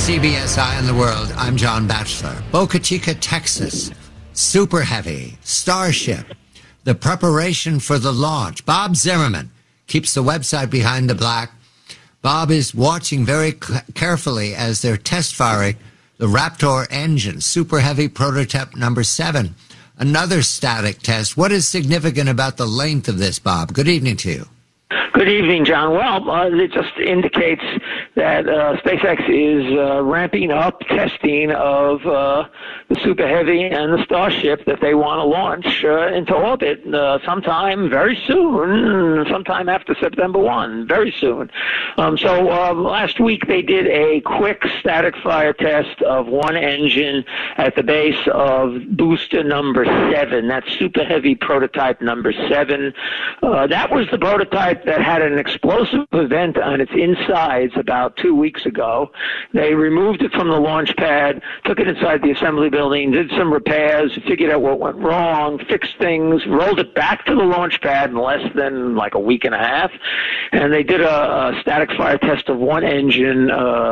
CBS Eye on the World. I'm John Batchelor. Boca Chica, Texas. Super Heavy. Starship. The preparation for the launch. Bob Zimmerman keeps the website Behind the Black. Bob is watching very carefully as they're test firing the Raptor engine, Super Heavy prototype number 7. Another static test. What is significant about the length of this, Bob? Good evening to you. Good evening, John. Well, it just indicates that SpaceX is ramping up testing of the Super Heavy and the Starship that they want to launch into orbit sometime very soon, sometime after September 1, very soon. So last week they did a quick static fire test of one engine at the base of booster number 7. That's Super Heavy prototype number 7. That was the prototype that had an explosive event on its insides about 2 weeks ago. They removed it from the launch pad, took it inside the assembly building, did some repairs, figured out what went wrong, fixed things, rolled it back to the launch pad in less than like a week and a half, and they did a static fire test of one engine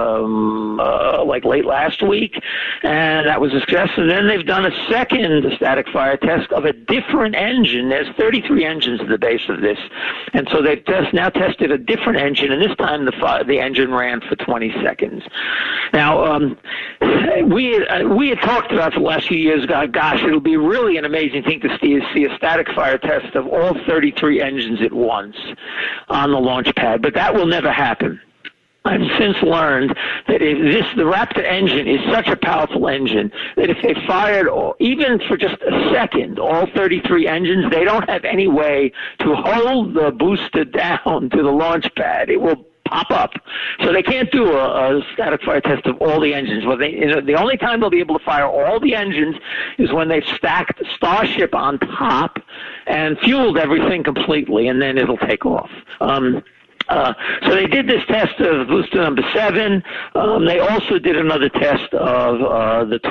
like late last week, and that was a success. And then they've done a second static fire test of a different engine. There's 33 engines at the base of this, and so they've now tested a different engine, and this time the engine ran for 20 seconds. Now, we had talked about for the last few years, gosh, it'll be really an amazing thing to see a static fire test of all 33 engines at once on the launch pad, but that will never happen. I've since learned that the Raptor engine is such a powerful engine that if they fired even for just a second all 33 engines, they don't have any way to hold the booster down to the launch pad. It will pop up. So they can't do a static fire test of all the engines. Well, the only time they'll be able to fire all the engines is when they've stacked Starship on top and fueled everything completely, and then it'll take off. So they did this test of booster number 7. They also did another test of the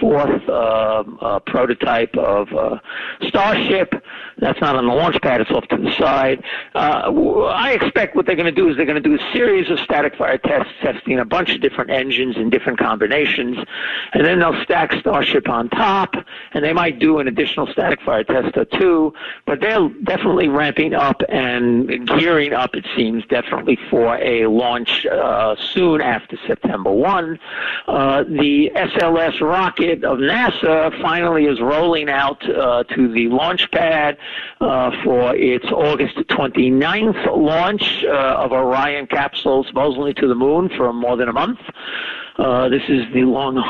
24th prototype of Starship. That's not on the launch pad. It's off to the side. I expect what they're going to do is they're going to do a series of static fire tests, testing a bunch of different engines in different combinations, and then they'll stack Starship on top, and they might do an additional static fire test or 2, but they're definitely ramping up and gearing up, it seems, definitely for a launch soon after September 1. The SLS rocket of NASA finally is rolling out to the launch pad for its August 29th launch of Orion capsule, supposedly to the moon for more than a month. This is the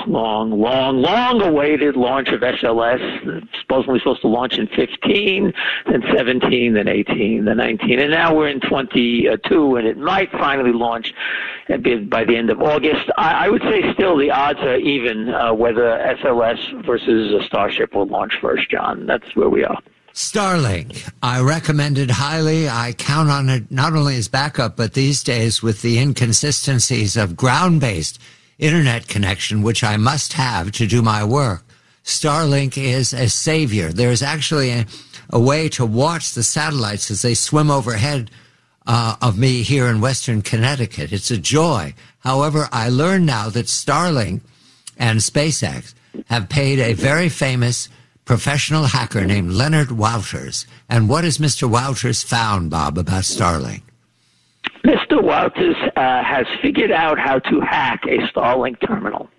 long-awaited launch of SLS. It's supposedly supposed to launch in 15, then 17, then 18, then 19, and now we're in 22, and it might finally launch by the end of August. I would say still the odds are even whether SLS versus Starship will launch first, John. That's where we are. Starlink, I recommend it highly. I count on it not only as backup, but these days with the inconsistencies of ground-based internet connection, which I must have to do my work. Starlink is a savior. There is actually a way to watch the satellites as they swim overhead of me here in Western Connecticut. It's a joy. However, I learned now that Starlink and SpaceX have paid a very famous professional hacker named Leonard Wouters. And what has Mr. Wouters found, Bob, about Starlink? Mr. Wouters has figured out how to hack a Starlink terminal.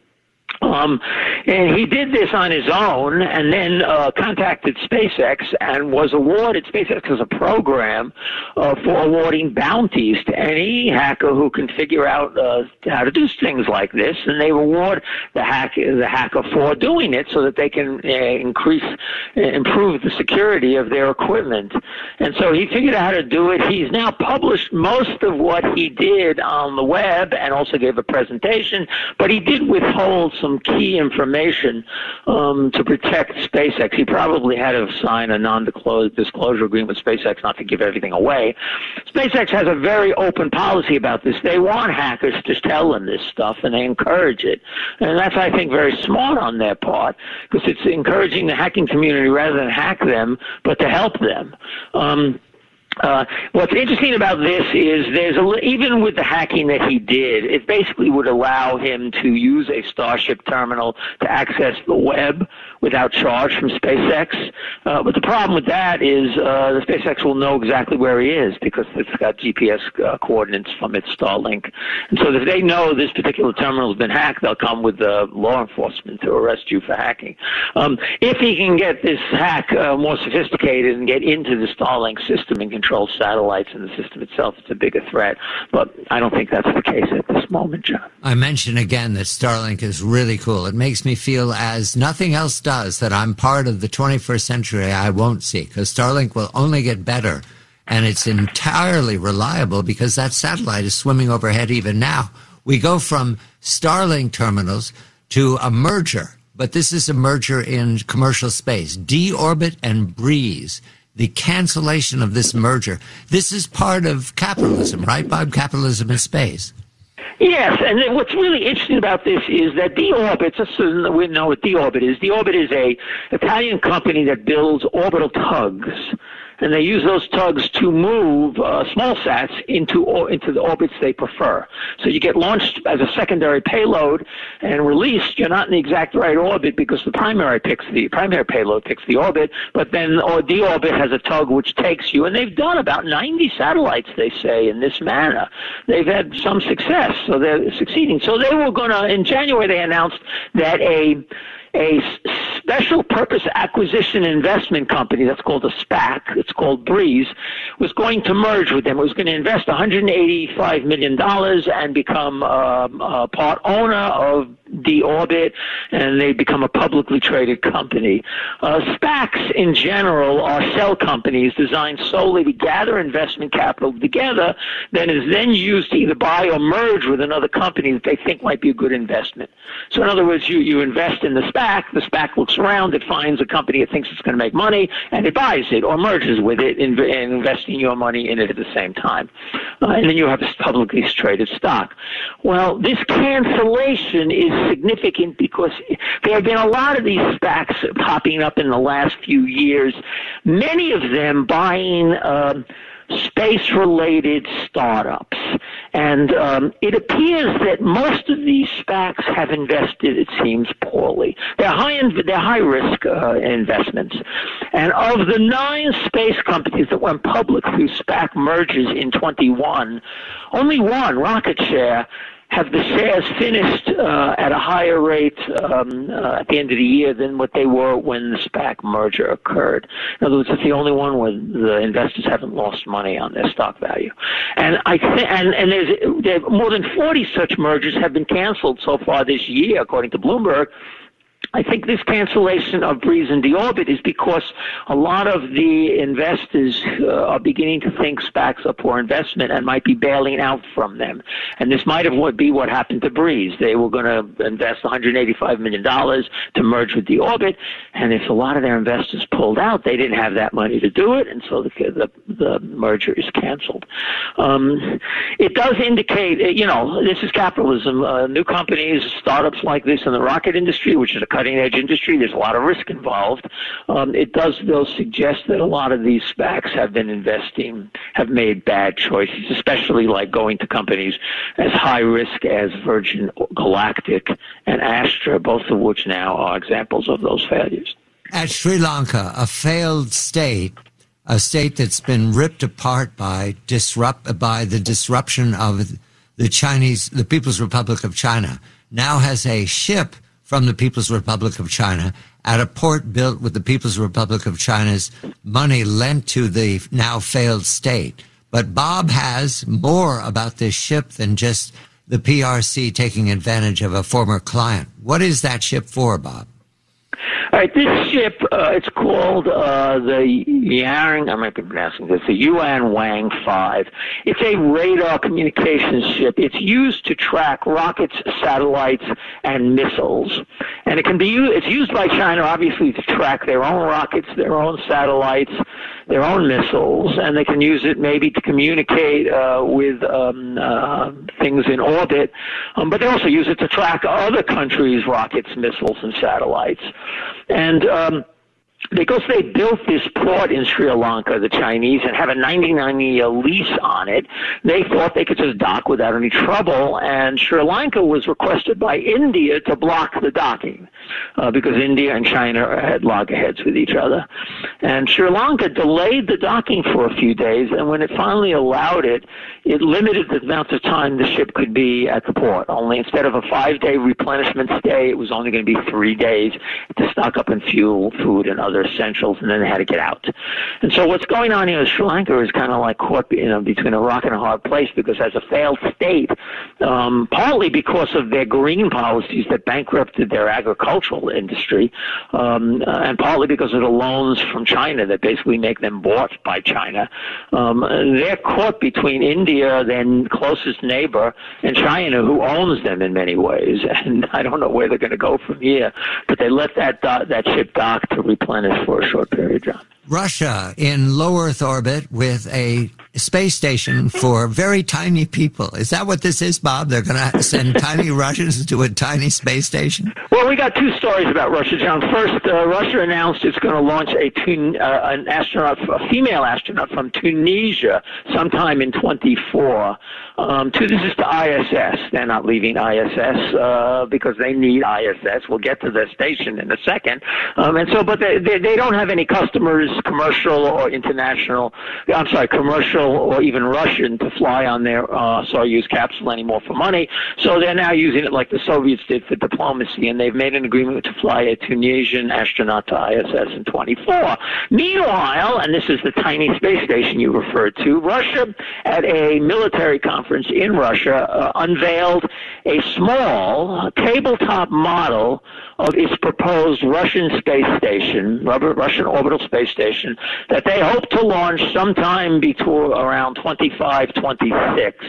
And he did this on his own and then contacted SpaceX and was awarded, SpaceX has a program for awarding bounties to any hacker who can figure out how to do things like this, and they reward the hacker for doing it so that they can improve the security of their equipment. And so he figured out how to do it. He's now published most of what he did on the web and also gave a presentation, but he did withhold some key information to protect SpaceX. He probably had to sign a non-disclosure agreement with SpaceX not to give everything away. SpaceX has a very open policy about this. They want hackers to tell them this stuff, and they encourage it. And that's, I think, very smart on their part, because it's encouraging the hacking community rather than hack them, but to help them. What's interesting about this is even with the hacking that he did, it basically would allow him to use a Starship terminal to access the web without charge from SpaceX. But the problem with that is the SpaceX will know exactly where he is because it's got GPS coordinates from its Starlink. And so if they know this particular terminal has been hacked, they'll come with law enforcement to arrest you for hacking. If he can get this hack more sophisticated and get into the Starlink system and control satellites and the system itself, it's a bigger threat. But I don't think that's the case at this moment, John. I mentioned again that Starlink is really cool. It makes me feel as nothing else does that I'm part of the 21st century I won't see, because Starlink will only get better. And it's entirely reliable because that satellite is swimming overhead even now. We go from Starlink terminals to a merger, but this is a merger in commercial space. D-Orbit and Breeze, the cancellation of this merger. This is part of capitalism, right, Bob? Capitalism in space. Yes, and then what's really interesting about this is that D-Orbit, just so we know what D-Orbit is. D-Orbit is a Italian company that builds orbital tugs. And they use those tugs to move small sats into the orbits they prefer. So you get launched as a secondary payload and released. You're not in the exact right orbit because the primary payload picks the orbit. But then D-Orbit has a tug which takes you. And they've done about 90 satellites, they say, in this manner. They've had some success, so they're succeeding. So they were going to, in January, they announced that a special purpose acquisition investment company that's called a SPAC, it's called Breeze, was going to merge with them. It was going to invest $185 million and become a part owner of D-Orbit, and they become a publicly traded company. SPACs in general are shell companies designed solely to gather investment capital together that is then used to either buy or merge with another company that they think might be a good investment. So in other words, you invest in the SPAC looks around, it finds a company it thinks it's going to make money, and it buys it or merges with it, investing your money in it at the same time. And then you have a publicly traded stock. Well, this cancellation is significant because there have been a lot of these SPACs popping up in the last few years, many of them buying space-related startups. And it appears that most of these SPACs have invested, it seems, poorly. They're high-risk investments. And of the 9 space companies that went public through SPAC mergers in 21, only one, RocketShare, have the shares finished at a higher rate at the end of the year than what they were when the SPAC merger occurred. In other words, it's the only one where the investors haven't lost money on their stock value. And there's more than 40 such mergers have been canceled so far this year, according to Bloomberg. I think this cancellation of Breeze and D-Orbit is because a lot of the investors are beginning to think SPACs are poor investment and might be bailing out from them. And this might be what happened to Breeze. They were going to invest $185 million to merge with D-Orbit, and if a lot of their investors pulled out, they didn't have that money to do it, and so the merger is canceled. It does indicate, this is capitalism. New companies, startups like this in the rocket industry, which is a cutting-edge industry, there's a lot of risk involved. It does, though, suggest that a lot of these SPACs have made bad choices, especially like going to companies as high risk as Virgin Galactic and Astra, both of which now are examples of those failures. At Sri Lanka, a failed state, a state that's been ripped apart by the disruption of the People's Republic of China, now has a ship from the People's Republic of China at a port built with the People's Republic of China's money lent to the now failed state. But Bob has more about this ship than just the PRC taking advantage of a former client. What is that ship for, Bob? All right, this ship, it's called the Yang, I might be pronouncing this, the Yuan Wang 5. It's a radar communications ship. It's used to track rockets, satellites, and missiles. And it's used by China, obviously, to track their own rockets, their own satellites, their own missiles, and they can use it maybe to communicate with things in orbit. But they also use it to track other countries' rockets, missiles, and satellites. And because they built this port in Sri Lanka, the Chinese, and have a 99-year lease on it, they thought they could just dock without any trouble, and Sri Lanka was requested by India to block the docking because India and China had loggerheads with each other. And Sri Lanka delayed the docking for a few days, and when it finally allowed it, it limited the amount of time the ship could be at the port. Only instead of a 5-day replenishment stay, it was only going to be 3 days to stock up on fuel, food, and other essentials, and then they had to get out. And so what's going on here is Sri Lanka is kind of like caught between a rock and a hard place, because as a failed state, partly because of their green policies that bankrupted their agricultural industry, and partly because of the loans from China that basically make them bought by China, they're caught between India, their closest neighbor, and China, who owns them in many ways. And I don't know where they're going to go from here, but they let that ship dock to replenish for a short period, John. Russia in low Earth orbit with a space station for very tiny people. Is that what this is, Bob? They're going to send tiny Russians to a tiny space station? Well, we got two stories about Russia, John. First, Russia announced it's going to launch a female astronaut from Tunisia sometime in 24. This is to ISS. They're not leaving ISS because they need ISS. We'll get to their station in a second. But they don't have any customers, commercial or international, commercial or even Russian, to fly on their Soyuz capsule anymore for money. So they're now using it like the Soviets did for diplomacy, and they've made an agreement to fly a Tunisian astronaut to ISS in 24. Meanwhile, and this is the tiny space station you referred to, Russia, at a military conference in Russia, unveiled a small tabletop model of its proposed Russian space station, Russian orbital space station, that they hope to launch sometime between around 25, 26.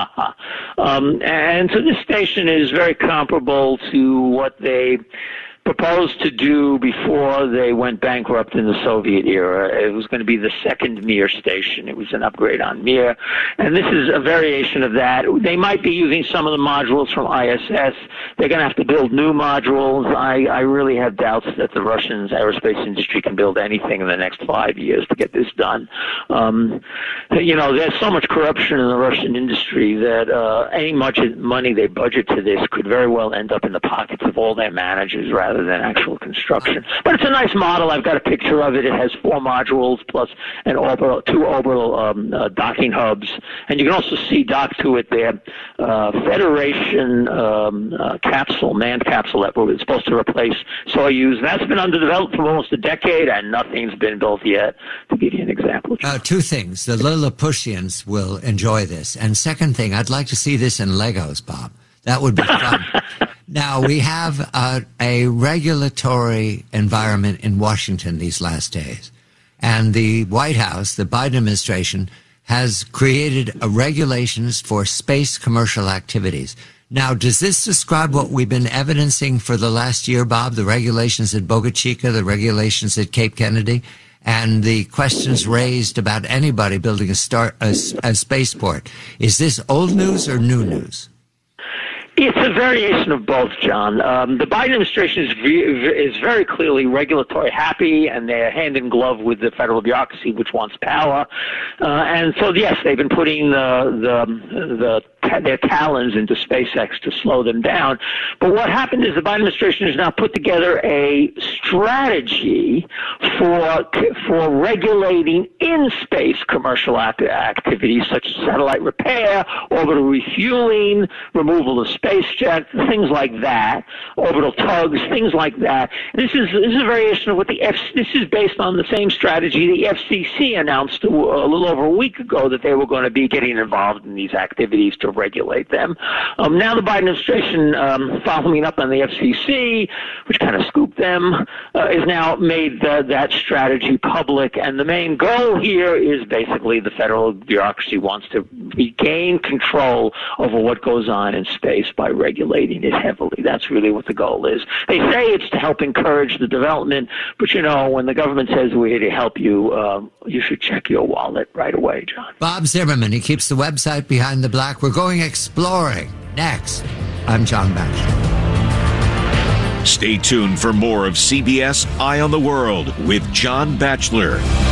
And so this station is very comparable to what they proposed to do before they went bankrupt in the Soviet era. It was going to be the second Mir station. It was an upgrade on Mir. And this is a variation of that. They might be using some of the modules from ISS. They're going to have to build new modules. I really have doubts that the Russian aerospace industry can build anything in the next 5 years to get this done. There's so much corruption in the Russian industry that any much money they budget to this could very well end up in the pockets of all their managers rather than actual construction. But it's a nice model. I've got a picture of it. It has 4 modules plus two orbital docking hubs. And you can also see docked to it their Federation capsule, manned capsule that was supposed to replace Soyuz. That's been under development for almost a decade, and nothing's been built yet, to give you an example. Two things. The Lilliputians will enjoy this. And second thing, I'd like to see this in Legos, Bob. That would be fun. Now, we have a regulatory environment in Washington these last days. And the White House, the Biden administration, has created regulations for space commercial activities. Now, does this describe what we've been evidencing for the last year, Bob? The regulations at Boca Chica, the regulations at Cape Kennedy, and the questions raised about anybody building a spaceport. Is this old news or new news? It's a variation of both, John. The Biden administration is very clearly regulatory happy, and they're hand in glove with the federal bureaucracy, which wants power. And so, yes, they've been putting their talons into SpaceX to slow them down. But what happened is the Biden administration has now put together a strategy for regulating in-space commercial activities such as satellite repair, orbital refueling, removal of space jets, things like that, orbital tugs, things like that. This is a variation of what this is based on the same strategy the FCC announced a little over a week ago, that they were going to be getting involved in these activities to regulate them. Now the Biden administration, following up on the FCC, which kind of scooped them, has now made that strategy public. And the main goal here is basically the federal bureaucracy wants to regain control over what goes on in space by regulating it heavily. That's really what the goal is. They say it's to help encourage the development, but when the government says we're here to help you, you should check your wallet right away, John. Bob Zimmerman, he keeps the website Behind the Black. We're going exploring next. I'm John Batchelor. Stay tuned for more of CBS Eye on the World with John Batchelor.